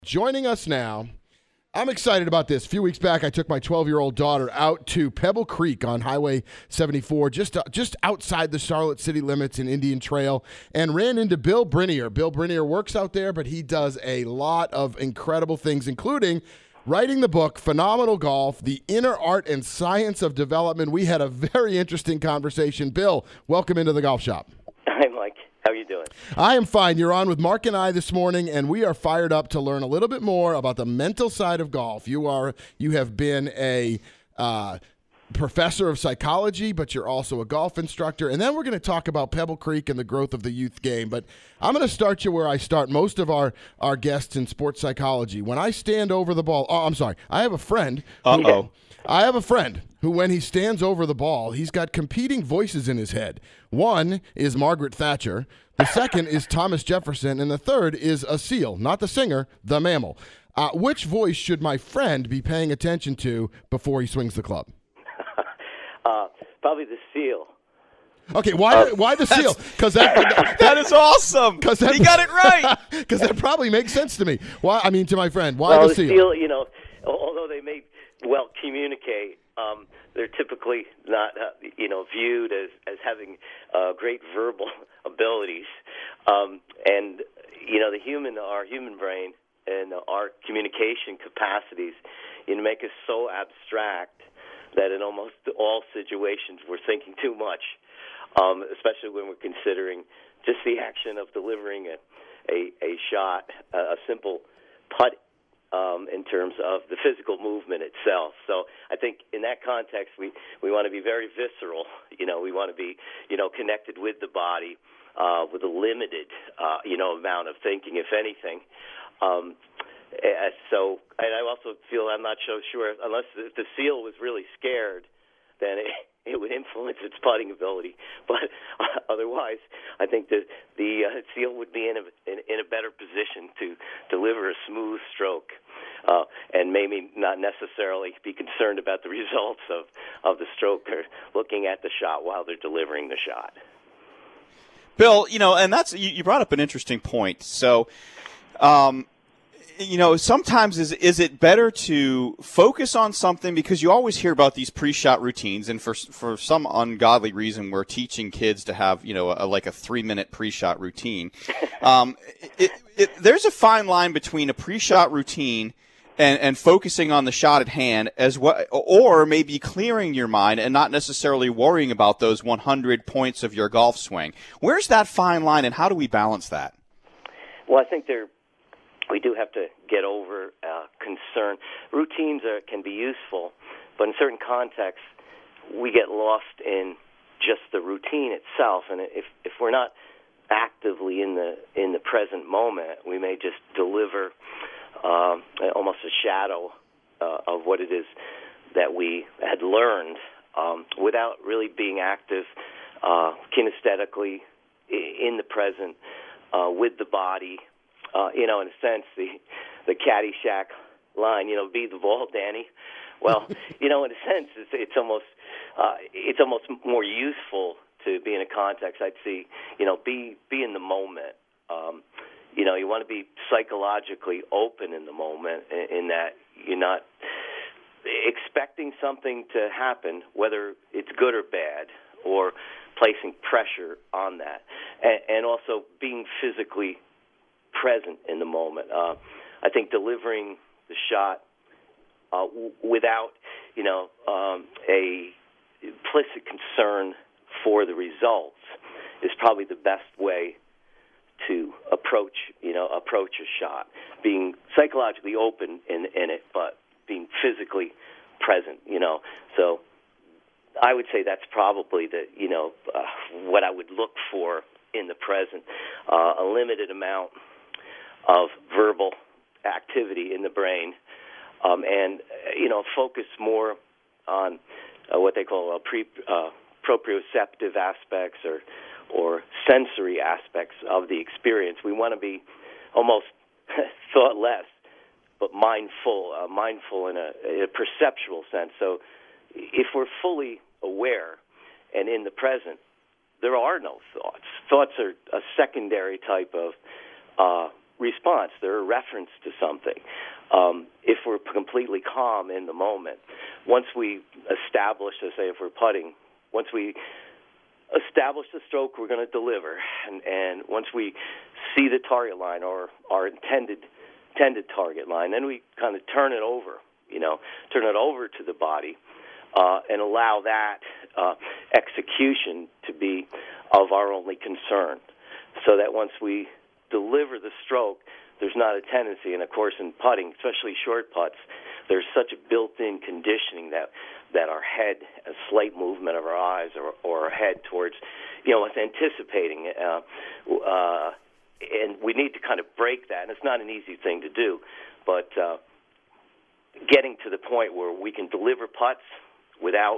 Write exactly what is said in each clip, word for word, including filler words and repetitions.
Joining us now, I'm excited about this. A few weeks back, I took my twelve-year-old daughter out to Pebble Creek on Highway seventy-four, just uh, just outside the Charlotte city limits in Indian Trail, and ran into Bill Brinier. Bill Brinier works out there, but he does a lot of incredible things, including writing the book, Phenomenal Golf, The Inner Art and Science of Development. We had a very interesting conversation. Bill, welcome into the Golf Shop. Hi, Mike. How are you doing? I am fine. You're on with Mark and I this morning, and we are fired up to learn a little bit more about the mental side of golf. You are you have been a uh, professor of psychology, but you're also a golf instructor. And then we're going to talk about Pebble Creek and the growth of the youth game. But I'm going to start you where I start most of our, our guests in sports psychology. When I stand over the ball, oh, I'm sorry. I have a friend. Uh oh. I have a friend who, when he stands over the ball, he's got competing voices in his head. One is Margaret Thatcher, the second is Thomas Jefferson, and the third is a seal, not the singer, the mammal. Uh, which voice should my friend be paying attention to before he swings the club? uh, probably the seal. Okay, why uh, why the seal? Because that, that is awesome. Because he got it right. Because that probably makes sense to me. Why? I mean, to my friend, why well, the seal? the seal, you know, although they may well communicate, um, they're typically not, uh, you know, viewed as, as having uh, great verbal abilities. Um, and, you know, the human, our human brain and our communication capacities, you know, make us so abstract that in almost all situations we're thinking too much, um, especially when we're considering just the action of delivering a, a, a shot, a, a simple putt, Um, in terms of the physical movement itself. So I think in that context, we, we want to be very visceral. You know, we want to be, you know, connected with the body uh, with a limited, uh, you know, amount of thinking, if anything. Um, so, and I also feel, I'm not so sure, unless the, the seal was really scared, then it, it would influence its putting ability. But uh, otherwise, I think that the uh, seal would be in a, in, in a better position to deliver a smooth stroke uh, and maybe not necessarily be concerned about the results of, of the stroke or looking at the shot while they're delivering the shot. Bill, you know, and that's you, you brought up an interesting point. So, um, you know, sometimes is is it better to focus on something, because you always hear about these pre-shot routines, and for for some ungodly reason we're teaching kids to have, you know, a, like a three-minute pre-shot routine. Um, it, it, there's a fine line between a pre-shot routine and, and focusing on the shot at hand, as well, or maybe clearing your mind and not necessarily worrying about those one hundred points of your golf swing. Where's that fine line, and how do we balance that? Well, I think there. We do have to get over uh, concern. Routines are, can be useful, but in certain contexts, we get lost in just the routine itself. And if if we're not actively in the in the present moment, we may just deliver um, almost a shadow uh, of what it is that we had learned um, without really being active uh, kinesthetically in the present uh, with the body. Uh, you know, in a sense, the the Caddyshack line, you know, be the ball, Danny. Well, you know, in a sense, it's, it's almost uh, it's almost more useful to be in a context. I'd see, you know, be be in the moment. Um, you know, you want to be psychologically open in the moment, in, in that you're not expecting something to happen, whether it's good or bad, or placing pressure on that, and, and also being physically present in the moment. Uh, I think delivering the shot uh, w- without, you know, um, a implicit concern for the results is probably the best way to approach, you know, approach a shot. Being psychologically open in, in it, but being physically present, you know. So I would say that's probably the, you know, uh, what I would look for in the present. Uh, a limited amount of verbal activity in the brain, um, and, you know, focus more on uh, what they call uh, pre, uh, proprioceptive aspects or or sensory aspects of the experience. We want to be almost thoughtless, but mindful, uh, mindful in a, in a perceptual sense. So if we're fully aware and in the present, there are no thoughts. Thoughts are a secondary type of uh, response. They're a reference to something. Um, if we're completely calm in the moment, once we establish, let's say if we're putting, once we establish the stroke we're going to deliver, and, and once we see the target line or our intended intended target line, then we kind of turn it over, you know, turn it over to the body uh, and allow that uh, execution to be of our only concern, so that once we deliver the stroke, there's not a tendency, and of course in putting, especially short putts, there's such a built-in conditioning that that our head, a slight movement of our eyes or, or our head towards, you know, it's anticipating, uh, uh, and we need to kind of break that, and it's not an easy thing to do, but uh, getting to the point where we can deliver putts without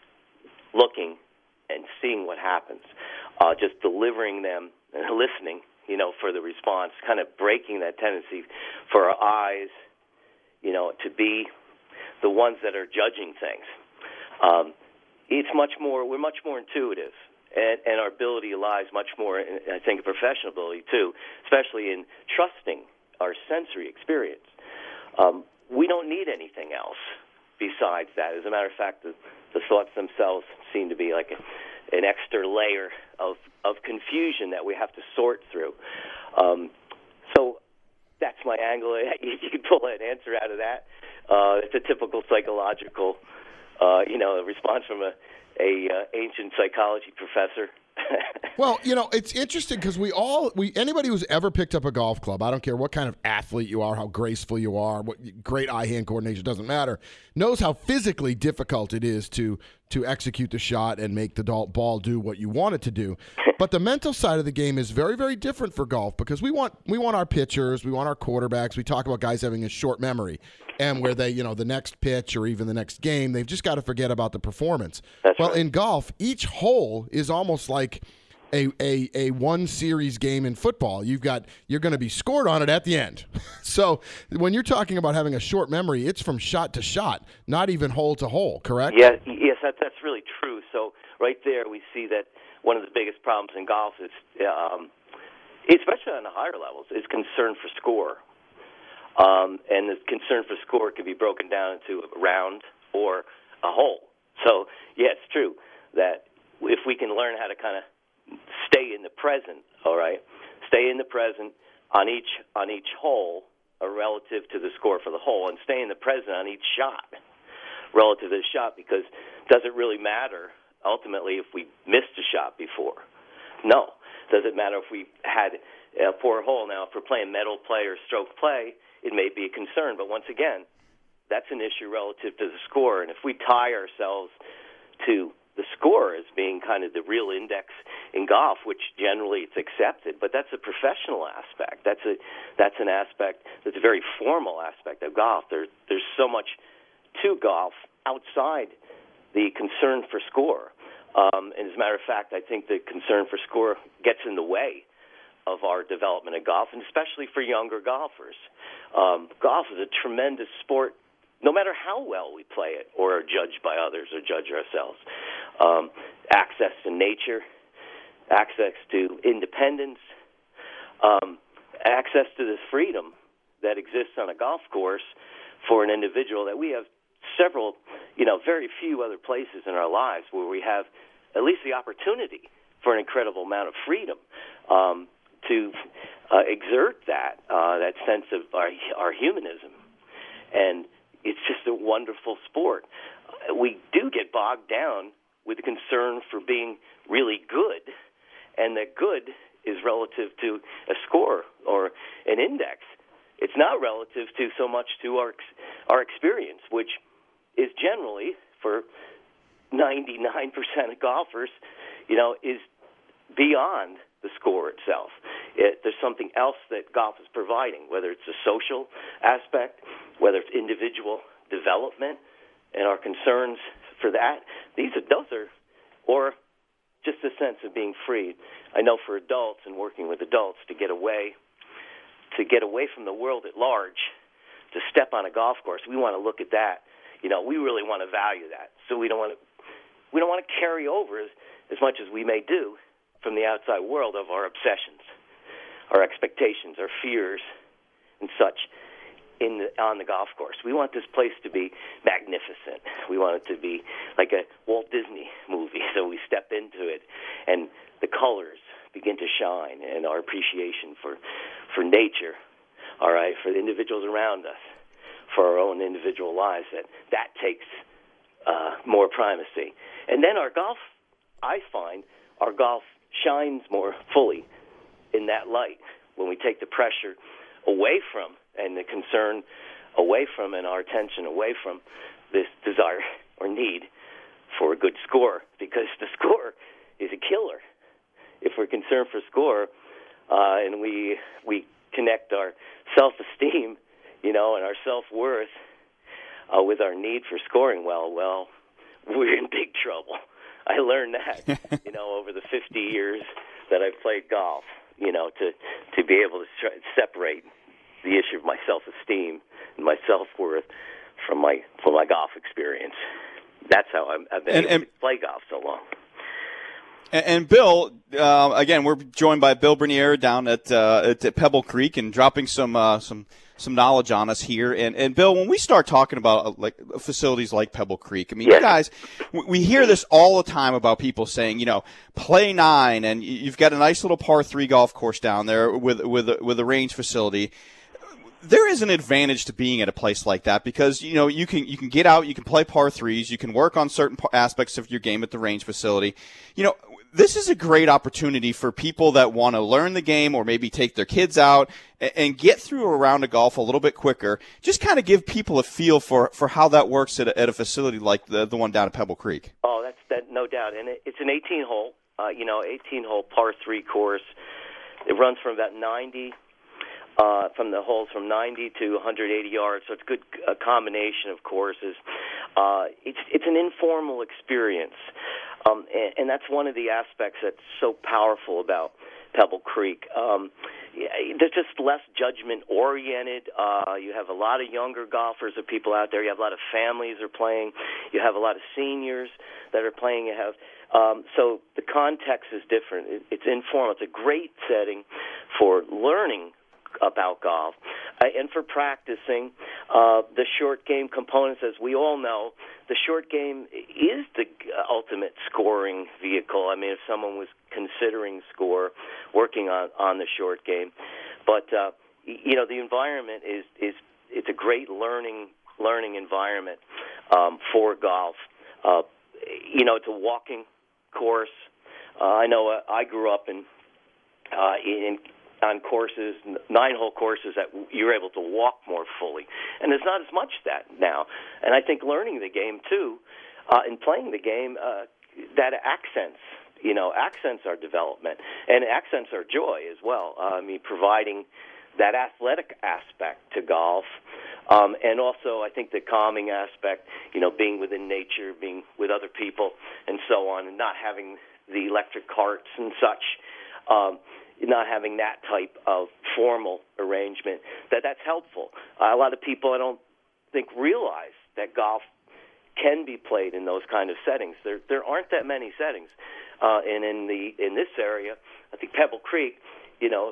looking and seeing what happens, uh, just delivering them and listening, you know, for the response, kind of breaking that tendency for our eyes, you know, to be the ones that are judging things. Um, it's much more, we're much more intuitive, and, and our ability lies much more, in, I think, professional ability too, especially in trusting our sensory experience. Um, we don't need anything else besides that. As a matter of fact, the, the thoughts themselves seem to be like a, an extra layer of, of confusion that we have to sort through. Um, so that's my angle. You can pull an answer out of that. Uh, it's a typical psychological, uh, you know, response from a, a uh, ancient psychology professor. Well, you know, it's interesting because we all, we anybody who's ever picked up a golf club, I don't care what kind of athlete you are, how graceful you are, what great eye-hand coordination, doesn't matter, knows how physically difficult it is to to execute the shot and make the ball do what you want it to do. But the mental side of the game is very, very different for golf because we want we want our pitchers, we want our quarterbacks. We talk about guys having a short memory, and where they, you know, the next pitch or even the next game, they've just got to forget about the performance. That's well, right. In golf, each hole is almost like a a a one series game in football. You've got you're going to be scored on it at the end. So when you're talking about having a short memory, it's from shot to shot, not even hole to hole. Correct? Yeah, yes, that, that's really true. So right there, we see that one of the biggest problems in golf is, um, especially on the higher levels, is concern for score. Um, and the concern for score can be broken down into a round or a hole. So yeah, it's true that if we can learn how to kind of stay in the present, all right, stay in the present on each on each hole, or relative to the score for the hole, and stay in the present on each shot relative to the shot, because does it really matter ultimately if we missed a shot before? No. Does it matter if we had a poor hole? Now, if we're playing medal play or stroke play, it may be a concern, but once again, that's an issue relative to the score, and if we tie ourselves to the score as being kind of the real index in golf, which generally it's accepted, but that's a professional aspect. That's a that's an aspect that's a very formal aspect of golf. There, there's so much to golf outside the concern for score. Um, and as a matter of fact, I think the concern for score gets in the way of our development of golf, and especially for younger golfers. Um, golf is a tremendous sport, no matter how well we play it or are judged by others or judge ourselves. Um, access to nature, access to independence, um, access to this freedom that exists on a golf course for an individual that we have several, you know, very few other places in our lives where we have at least the opportunity for an incredible amount of freedom um, to uh, exert that, uh, that sense of our, our humanism. And it's just a wonderful sport. We do get bogged down with the concern for being really good, and that good is relative to a score or an index. It's not relative to so much to our our experience, which is generally, for ninety-nine percent of golfers, you know, is beyond the score itself. It, there's something else that golf is providing, whether it's a social aspect, whether it's individual development, and our concerns for that. These are, those are, or just a sense of being free. I know for adults and working with adults to get away, to get away from the world at large, to step on a golf course, we want to look at that. You know, we really want to value that. So we don't want to, we don't want to carry over as, as much as we may do from the outside world of our obsessions. our expectations, our fears, and such in the, on the golf course. We want this place to be magnificent. We want it to be like a Walt Disney movie. So we step into it, and the colors begin to shine, and our appreciation for, for nature, all right, for the individuals around us, for our own individual lives, that that takes uh, more primacy. And then our golf, I find, our golf shines more fully in that light when we take the pressure away from and the concern away from and our attention away from this desire or need for a good score, because the score is a killer. If we're concerned for score uh, and we we connect our self-esteem, you know, and our self-worth uh, with our need for scoring well, well, we're in big trouble. I learned that, you know, over the fifty years that I've played golf, you know, to, to be able to try, separate the issue of my self-esteem and my self-worth from my from my golf experience. That's how I'm, I've been and, able and, to play golf so long. And, and Bill, uh, again, we're joined by Bill Bernier down at, uh, at, at Pebble Creek and dropping some uh, some some knowledge on us here. And, and Bill, when we start talking about uh, like facilities like Pebble Creek, I mean, yeah. you guys, we hear this all the time about people saying, you know, play nine, and you've got a nice little par three golf course down there with with a, with a range facility. There is an advantage to being at a place like that because, you know, you can you can get out, you can play par threes, you can work on certain aspects of your game at the range facility. You know, this is a great opportunity for people that want to learn the game or maybe take their kids out and get through a round of golf a little bit quicker. Just kind of give people a feel for, for how that works at a, at a facility like the, the one down at Pebble Creek. Oh, that's that, no doubt. And it, it's an eighteen-hole, uh, you know, eighteen-hole par three course. It runs from about ninety Uh, from the holes from ninety to one hundred eighty yards, so it's a good a combination of courses. Uh, it's it's an informal experience, um, and, and that's one of the aspects that's so powerful about Pebble Creek. Um, they're just less judgment-oriented. Uh, you have a lot of younger golfers or people out there. You have a lot of families are playing. You have a lot of seniors that are playing. You have um, so the context is different. It, it's informal. It's a great setting for learning about golf uh, and for practicing uh, the short game components. As we all know, the short game is the ultimate scoring vehicle. I mean, if someone was considering score, working on, on the short game, but uh, you know, the environment is is it's a great learning learning environment um, for golf. Uh, you know, it's a walking course. Uh, I know uh, I grew up in uh, in on courses, nine-hole courses that you're able to walk more fully. And there's not as much that now. And I think learning the game, too, uh, and playing the game, uh, that accents, you know, accents our development. And accents our joy as well. Uh, I mean, providing that athletic aspect to golf. Um, and also, I think the calming aspect, you know, being within nature, being with other people, and so on, and not having the electric carts and such. Um, not having that type of formal arrangement, that that's helpful. Uh, a lot of people, I don't think, realize that golf can be played in those kind of settings. There there aren't that many settings. Uh, and in the in this area, I think Pebble Creek, you know,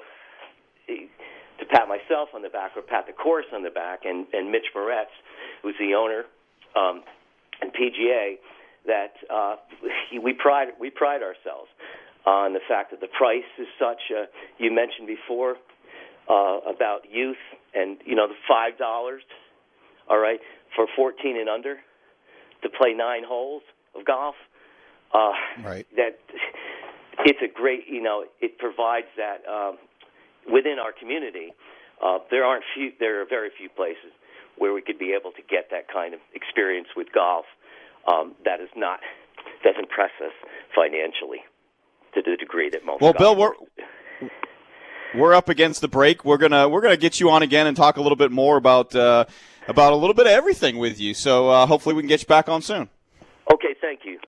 to pat myself on the back or pat the course on the back, and, and Mitch Moretz, who's the owner um, and P G A, that uh, we pride we pride ourselves on the fact that the price is such. Uh, you mentioned before uh, about youth, and you know the five dollars, all right, for fourteen and under to play nine holes of golf. Uh, right. That it's a great, you know, it provides that um, within our community. Uh, there aren't few. There are very few places where we could be able to get that kind of experience with golf. Um, that is not doesn't impress us financially to the degree that most. Well, Bill, we're we're up against the break. We're gonna we're gonna get you on again and talk a little bit more about uh, about a little bit of everything with you. So uh, hopefully we can get you back on soon. Okay, thank you.